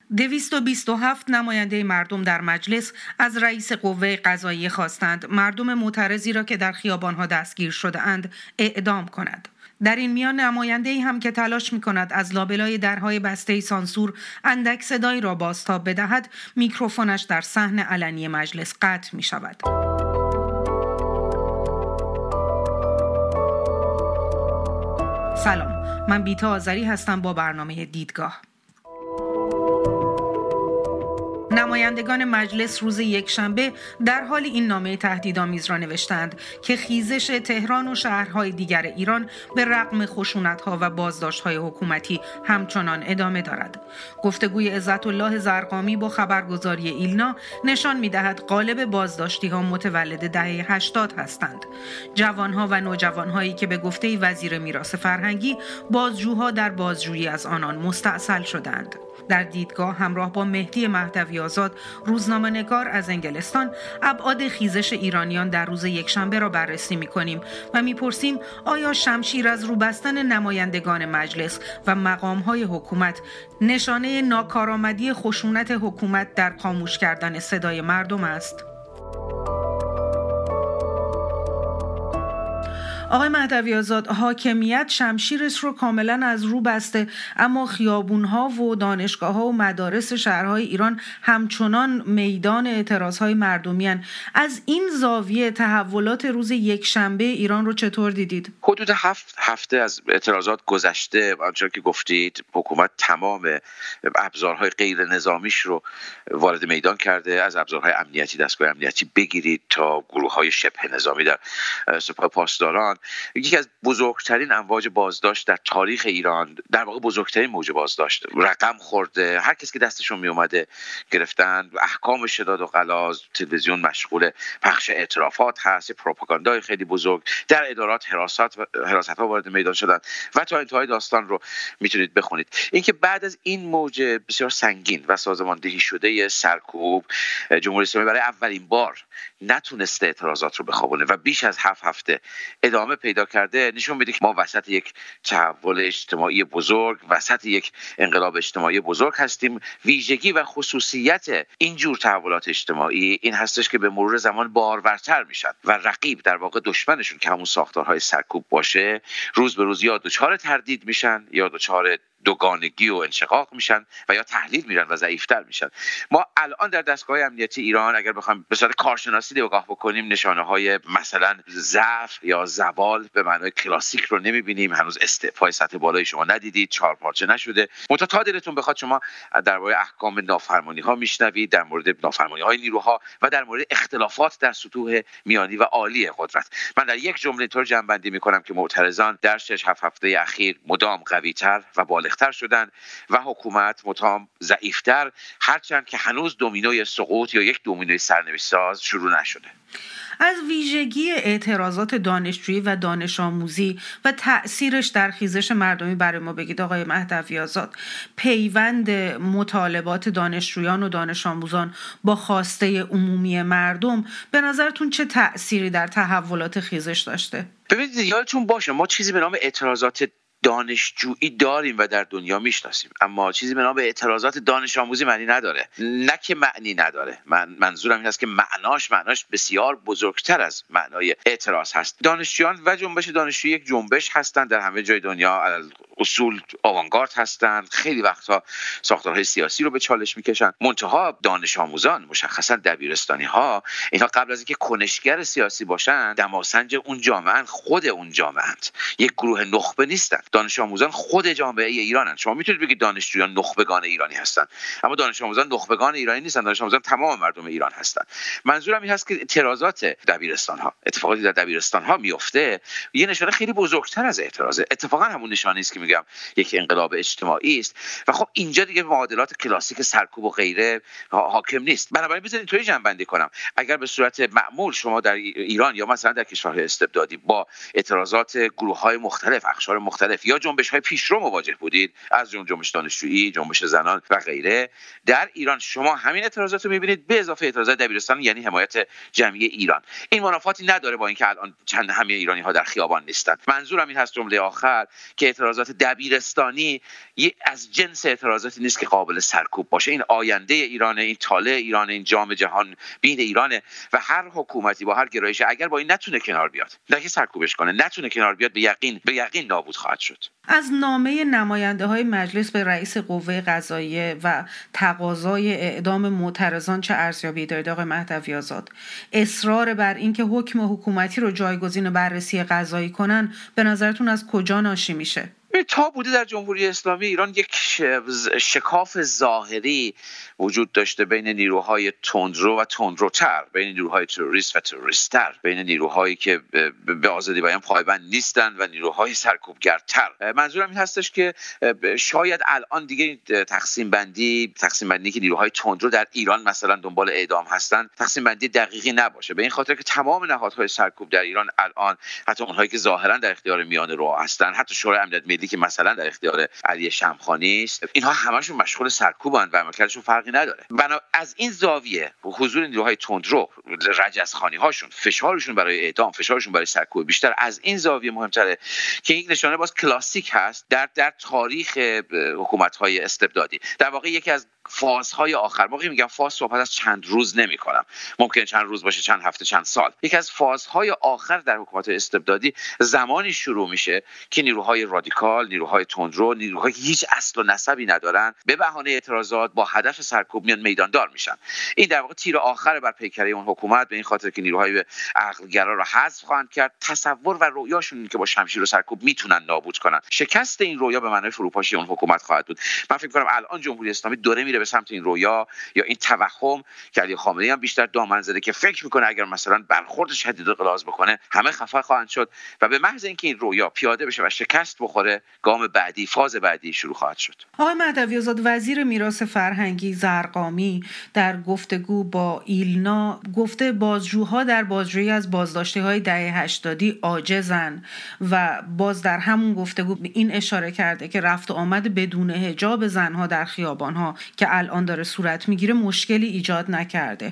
227 نماینده مردم در مجلس از رئیس قوه قضاییه خواستند مردم معترضی را که در خیابان‌ها دستگیر شده‌اند اعدام کند. در این میان نماینده‌ای هم که تلاش می‌کند از لابلای درهای بسته سانسور اندک صدایی را بازتاب بدهد، میکروفونش در صحن علنی مجلس قطع می‌شود. سلام، من بیتا آذری هستم با برنامه دیدگاه. نمایندگان مجلس روز یکشنبه در حال این نامه تهدیدآمیز را نوشتند که خیزش تهران و شهرهای دیگر ایران به رغم خشونت‌ها و بازداشت‌های حکومتی همچنان ادامه دارد. گفتگوی عزت‌الله زرقامی با خبرگزاری ایلنا نشان می‌دهد غالب بازداشتی‌ها متولد دهه 80 هستند. جوان‌ها و نوجوان‌هایی که به گفته وزیر میراث فرهنگی بازجوها در بازجویی از آنان مستأصل شدند. در دیدگاه همراه با مهدی مهدوی آزاد، روزنامه‌نگار از انگلستان، ابعاد خیزش ایرانیان در روز یکشنبه را بررسی می‌کنیم و می‌پرسیم آیا شمشیر از رو بستن نمایندگان مجلس و مقام‌های حکومت نشانه ناکارآمدی خشونت حکومت در خاموش کردن صدای مردم است؟ آقای مهدوی آزاد، حاکمیت شمشیرش رو کاملا از رو بسته، اما خیابون‌ها و دانشگاه‌ها و مدارس شهرهای ایران همچنان میدان اعتراض‌های مردمی هستند. از این زاویه تحولات روز یکشنبه ایران رو چطور دیدید؟ حدود 7 هفته از اعتراضات گذشته، آنچه که گفتید، حکومت تمام ابزارهای غیر نظامیش رو وارد میدان کرده، از ابزارهای امنیتی، دستگاه امنیتی بگیرید تا گروه‌های شبه نظامی در سپاه پاسداران. یکی از بزرگترین امواج بازداشت در تاریخ ایران، در واقع بزرگترین موج بازداشت رقم خورده. هر کس که دستشون می اومده گرفتن. احکام شداد و غلاظ، تلویزیون مشغول پخش اعترافات هست، پروپاگاندای خیلی بزرگ در ادارات، حراست‌ها وارد میدان شدن و تا انتهای داستان رو میتونید بخونید. اینکه بعد از این موج بسیار سنگین و سازماندهی شده سرکوب، جمهوری اسلامی برای اولین بار نتونسته اعتراضات رو بخوابونه و بیش از 7 هفته ادامه پیدا کرده، نشون میده که ما وسط یک تحول اجتماعی بزرگ، وسط یک انقلاب اجتماعی بزرگ هستیم. ویژگی و خصوصیت این جور تحولات اجتماعی این هستش که به مرور زمان بارورتر میشن و رقیب، در واقع دشمنشون که همون ساختارهای سرکوب باشه، روز به روز یا دچار تردید میشن یا دچار دوگانگی و انشقاق میشن و یا تحلیل میرن و ضعیفتر میشن. ما الان در دستگاه امنیتی ایران اگر بخوایم به صورت کارشناسی نگاه بکنیم، نشانه های مثلا ضعف یا زوال به معنای کلاسیک رو نمیبینیم. هنوز استعفای سطح بالای شما ندیدید، 4 پارچه نشده. تا دلتون بخواد شما درباره احکام نافرمانی ها میشنوید، در مورد نافرمانی های نیروها و در مورد اختلافات در سطوح میانی و عالی قدرت. من در یک جمله طور جمع‌بندی میکنم که معترضان در 6-7 هفته اخیر مدام قوی‌تر و بالغتر شدن و حکومت مدام ضعیفتر، هرچند که هنوز دومینوی سقوط یا یک دومینوی سرنوشت ساز شروع نشده. از ویژگی اعتراضات دانشجویی و دانش آموزی و تأثیرش در خیزش مردمی برای ما بگید آقای مهدوی آزاد. پیوند مطالبات دانشجویان و دانش آموزان با خواسته عمومی مردم به نظرتون چه تأثیری در تحولات خیزش داشته؟ ببینید، یادتون باشه ما چیزی به نام اعتراضات دانشجویی داریم و در دنیا میشناسیم، اما چیزی به نام اعتراضات دانش آموزی معنی نداره. نه که معنی نداره، منظورم این است که معناش بسیار بزرگتر از معنای اعتراض هست. دانشجویان و جنبش دانشجویی یک جنبش هستند در همه جای دنیا، اصول آوانگارد هستند، خیلی وقتها ساختارهای سیاسی رو به چالش میکشن. منتها دانش آموزان، مشخصا دبیرستانی ها، اینها قبل از اینکه کنشگر سیاسی باشن دماسنج اون جامعه، خود اون جامعه اند. یک گروه نخبه نیستن. دانش آموزان خود جامعه ایرانن. شما میتونید بگید دانشجویان نخبگان ایرانی هستن، اما دانش آموزان نخبگان ایرانی نیستن. دانش آموزان تمام مردم ایران هستن. منظورم این هست که اعتراضات دبیرستان ها، اتفاقاتی در دبیرستان ها میفته، یه نشانه خیلی بزرگتر از اعتراضه. اتفاقا همون نشانه است که میگم یک انقلاب اجتماعی است و خب اینجا دیگه معادلات کلاسیک سرکوب و غیره حاکم نیست. بنابراین بذارید اینطوری جمع‌بندی کنم، اگر به صورت معمول شما در ایران یا مثلا در کشورهای استبدادی با اعتراضات گروه‌های مختلف، اقشار مختلف مختلف یا جنبش‌های پیشرو مواجه بودید، از جنبش دانشجویی، جنبش زنان و غیره. در ایران شما همین اعتراضات رو می‌بینید به اضافه اعتراضات دبیرستان، یعنی حمایت جمعی ایران. این منافاتی نداره با اینکه الان چند همه ایرانی‌ها در خیابان نیستن. منظورم این هست جمله آخر که اعتراضات دبیرستانی از جنس اعتراضاتی نیست که قابل سرکوب باشه. این آینده ایرانه، این طالع ایرانه، این جام جهان بین ایرانه و هر حکومتی با هر گرایشی اگر با این نتونه کنار بیاد، نه که سرکوبش کنه، نتونه کنار بیاد، به یقین نابود خواهد شد. از نامه نماینده‌های مجلس به رئیس قوه قضاییه و تقاضای اعدام معترضان چه ارزیابی دارید آقای مهدوی آزاد؟ اصرار بر اینکه حکم حکومتی رو جایگزین بررسی قضایی کنن به نظرتون از کجا ناشی میشه؟ تا بوده در جمهوری اسلامی ایران یک شکاف ظاهری وجود داشته بین نیروهای تندرو و تندروتر، بین نیروهای تروریست و تروریست‌تر، بین نیروهایی که به آزادی بیان پایبند نیستند و نیروهای سرکوبگرتر. منظورم این هستش که شاید الان دیگه تقسیم بندی که نیروهای تندرو در ایران مثلا دنبال اعدام هستند تقسیم بندی دقیقی نباشه، به این خاطر که تمام نهادهای سرکوب در ایران الان، حتی اونهایی که ظاهرا در اختیار میان رو هستند، حتی شورای امنیت ملی که مثلا در اختیار علی شمخانی است، اینها همشون مشغول سرکوبن و عملکردشون فرقی نداره. بنا از این زاویه حضور نیروهای تندرو، رجزخانی هاشون، فشارشون برای اعدام، فشارشون برای سرکوب بیشتر، از این زاویه مهمتره که یک نشانه باز کلاسیک هست در تاریخ حکومت‌های استبدادی. در واقع یکی از فازهای آخر، موقعی میگم فاز صحبت از چند روز نمی‌کنم، ممکن چند روز باشه، چند هفته، چند سال. یکی از فازهای آخر در حکومت استبدادی زمانی شروع میشه که نیروهای رادیکال، نیروهای تندرو، نیروهایی که هیچ اصل و نسبی ندارن، به بهانه اعتراضات با هدف سرکوب میان میداندار میشن. این در واقع تیر آخر بر پیکره اون حکومت، به این خاطر که نیروهای عقلگرا رو حذف خواهند کرد. تصور و رؤیاشون که با شمشیر و سرکوب میتونن نابود کنن. شکست این رویا به معنای فروپاشی اون حکومت خواهد بود. من فکر کنم الان جمهوری اسلامی دوره میره به سمت این رویا یا این توهم که علی خامنه‌ای هم بیشتر دامن زده، که فکر میکنه اگر مثلا برخورد شدید و غلاظ بکنه همه خفه خواهند شد و به محض اینکه این رویا پیاده بشه و شکست بخوره، گام بعدی، فاز بعدی شروع خواهد شد. آقای مهدوی آزاد، وزیر میراث فرهنگی زرقامی در گفتگو با ایلنا گفته بازجوها در بازجویی از بازداشتی‌های دهه 80 عاجزن و باز در همون گفتگو این اشاره کرده که رفت و آمد بدون حجاب زنها در خیابان‌ها که الان داره صورت میگیره مشکلی ایجاد نکرده.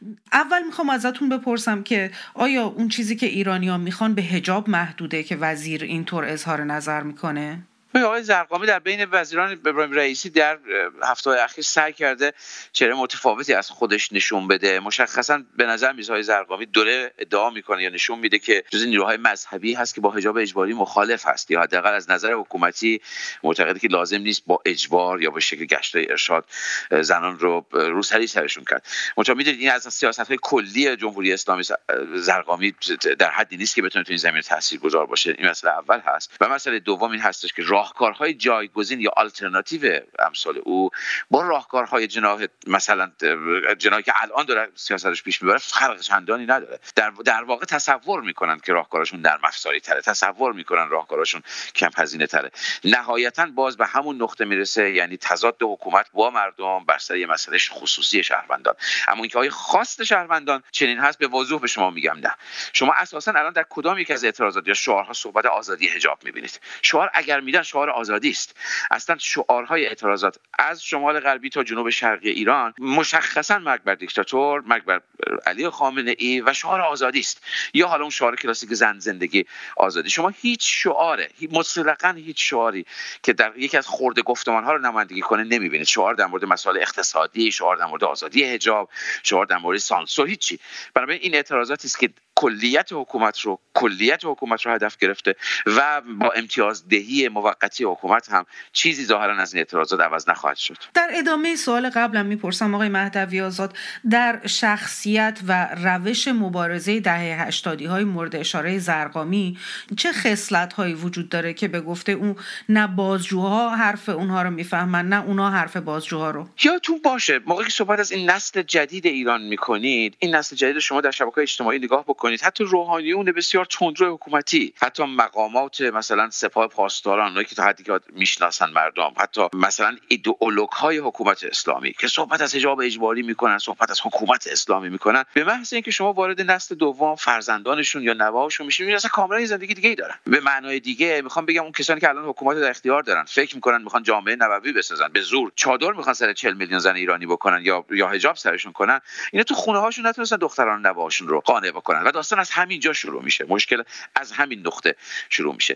اول میخوام ازتون بپرسم که آیا اون چیزی که ایرانی‌ها میخوان به حجاب محدوده که وزیر اینطور اظهار نظر میکنه؟ آقای زرقامی در بین وزیران ابراهیم رئیسی در هفته‌های اخیر سعی کرده چهره متفاوتی از خودش نشون بده. مشخصا به نظر میاد آقای زرقامی دوره ادعا میکنه یا نشون میده که جز نیروهای مذهبی هست که با حجاب اجباری مخالف هست، یا حداقل از نظر حکومتی معتقده که لازم نیست با اجبار یا به شکل گشتای ارشاد زنان رو روسری سرشون کرد. منتها میدونید این از سیاست‌های کلی جمهوری اسلامی زرقامی در حدی نیست که بتونه تو این زمینه تاثیرگذار باشه. این مسئله اول هست. و مسئله دوم این هستش که راهکارهای جایگزین یا آلترناتیو امثال او با راهکارهای جناح، مثلا جناحی که الان داره سیاستش پیش میبره، فرق چندانی نداره. در واقع تصور میکنن که راهکارشون نرم افزاری تره، تصور میکنن راهکارشون کم هزینه تره. نهایتا باز به همون نقطه میرسه، یعنی تضاد حکومت با مردم بر سر یه مسئله خصوصی شهروندان. اما اینکه آیا خواست شهروندان چنین هست، به وضوح به شما میگم نه. شما اساسا الان در کدام یک از اعتراضات یا شعارها صحبت آزادی حجاب میبینید؟ شعار اگر میدن شعار آزادی است. اصلا شعارهای اعتراضات از شمال غربی تا جنوب شرقی ایران مشخصا مرگ بر دیکتاتور، مرگ بر علی خامنه‌ای و شعار آزادی است. یا حالا اون شعار کلاسیک زن زندگی آزادی. شما هیچ شعاره، مطلقاً هیچ شعاری که در یکی از خرده گفتمان‌ها رو نمایندگی کنه نمی‌بینید. شعار در مورد مسائل اقتصادی، شعار در مورد آزادی حجاب، شعار در مورد سانسور، هیچی. بنابراین این اعتراضاتی است که کلیت حکومت رو هدف گرفته و با امتیازدهی موقتی حکومت هم چیزی ظاهرا از این اعتراضات عوض نخواهد شد. در ادامه سوال قبلم میپرسم آقای مهدوی آزاد، در شخصیت و روش مبارزه دهه 80 های مورد اشاره زرقامی چه خصلت‌هایی وجود داره که به گفته اون نه بازجوها حرف اونها رو میفهمن نه اونها حرف بازجوها رو؟ یادتون باشه موقعی که صحبت از این نسل جدید ایران میکنید، این نسل جدید شما در شبکه‌های اجتماعی نگاه بکنید، بکنید حتی روحانیون بسیار تندرو حکومتی، حتی مقامات مثلا سپاه پاسداران، اونایی که تا حدی که میشناسن مردم، حتی مثلا ایدئولوژهای حکومت اسلامی که صحبت از حجاب اجباری میکنن، صحبت از حکومت اسلامی میکنن، به محض اینکه شما وارد نسل دوم فرزندانشون یا نوه‌هاشون میشین میبینید اصلا کاملا زندگی دیگه‌ای دارن. به معنای دیگه میخوام بگم اون کسانی که الان حکومت در اختیار دارن فکر میکنن میخوان جامعه نبوی بسازن، به زور چادر میخوان سر 40 میلیون زن ایرانی بکنن یا حجاب سرشون کنن، اینا تو خونه هاشون نتونستن دختران نوه‌هاشون رو قانع بکنن و داستان از همین جا شروع میشه. مشکل از همین نقطه شروع میشه.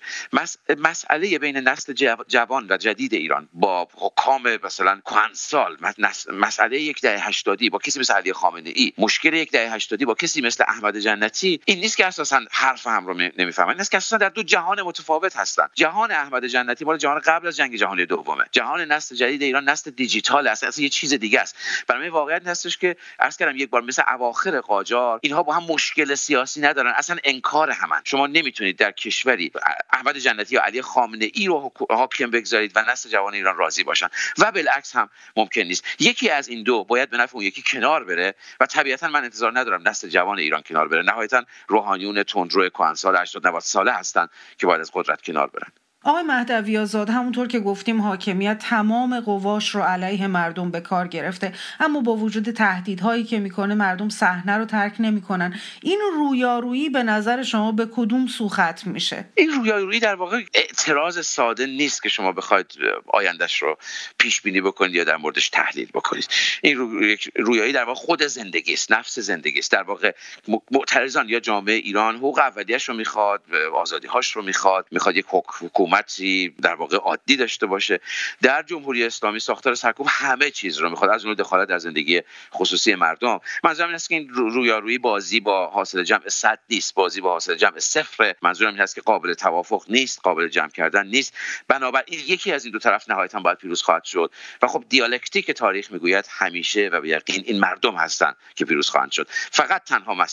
مسئله بین نسل جوان و جدید ایران با حکام مثلا کهنسال، مسئله یک دهه 80 با کسی مثل علی خامنه‌ای، مشکل یک دهه 80 با کسی مثل احمد جنتی، این نیست که اساسا حرف هم رو نمیفهمن، این است که اساسا در دو جهان متفاوت هستن. جهان احمد جنتی مال جهان قبل از جنگ جهانی دومه، جهان نسل جدید ایران نسل دیجیتال است، اصلا یه چیز دیگه است. برای واقعیت هستش که عرض کردم یک بار مثل اواخر قاجار اینها با هم مشکل سیاسی ندارن، اصلا انکار همن. شما نمیتونید در کشوری احمد جنتی یا علی خامنه‌ای رو حاکم بگذارید و نسل جوان ایران راضی باشن و بالعکس هم ممکن نیست. یکی از این دو باید به نفع اون یکی کنار بره و طبیعتا من انتظار ندارم نسل جوان ایران کنار بره. نهایتا روحانیون تندرو کهنسال 80 90 ساله هستن که باید از قدرت کنار برن. آقای مهدوی آزاد، همونطور که گفتیم حاکمیت تمام قواش رو علیه مردم به کار گرفته، اما با وجود تهدیدهایی که میکنه مردم صحنه رو ترک نمیکنن. این رویارویی به نظر شما به کدوم سو ختم میشه؟ این رویارویی در واقع اعتراض ساده نیست که شما بخواید آیندهش رو پیش بینی بکنید یا در موردش تحلیل بکنید. این رویارویی در واقع خود زندگی است، نفس زندگی است. در واقع معترضان یا جامعه ایران حقوق اولیه‌اش رو میخواد، آزادی‌هاش رو میخواد یک حکومتی در واقع عادی داشته باشه. در جمهوری اسلامی ساختار سرکوب همه چیز رو میخواد، از اون دخالت در زندگی خصوصی مردم. منظورم این است که این رویارویی بازی با حاصل جمع 100 نیست، بازی با حاصل جمع 0. منظورم این است که قابل توافق نیست، قابل جمع کردن نیست. بنابراین یکی از این دو طرف نهایتاً باید پیروز خواهد شد و خب دیالکتیک تاریخ میگوید همیشه و به یقین این مردم هستند که پیروز خواهند شد. فقط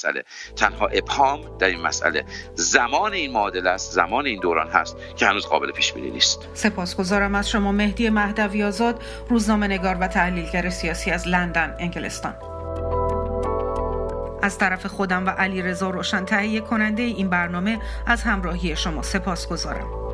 تنها ابهام در این مسئله زمان این معادله است، زمان این دوران هست که هنوز قابل پیش بینی نیست. سپاسگزارم از شما مهدی مهدوی آزاد، روزنامه‌نگار و تحلیلگر سیاسی از لندن، انگلستان. از طرف خودم و علیرضا روشن تهیه کننده این برنامه از همراهی شما سپاسگزارم.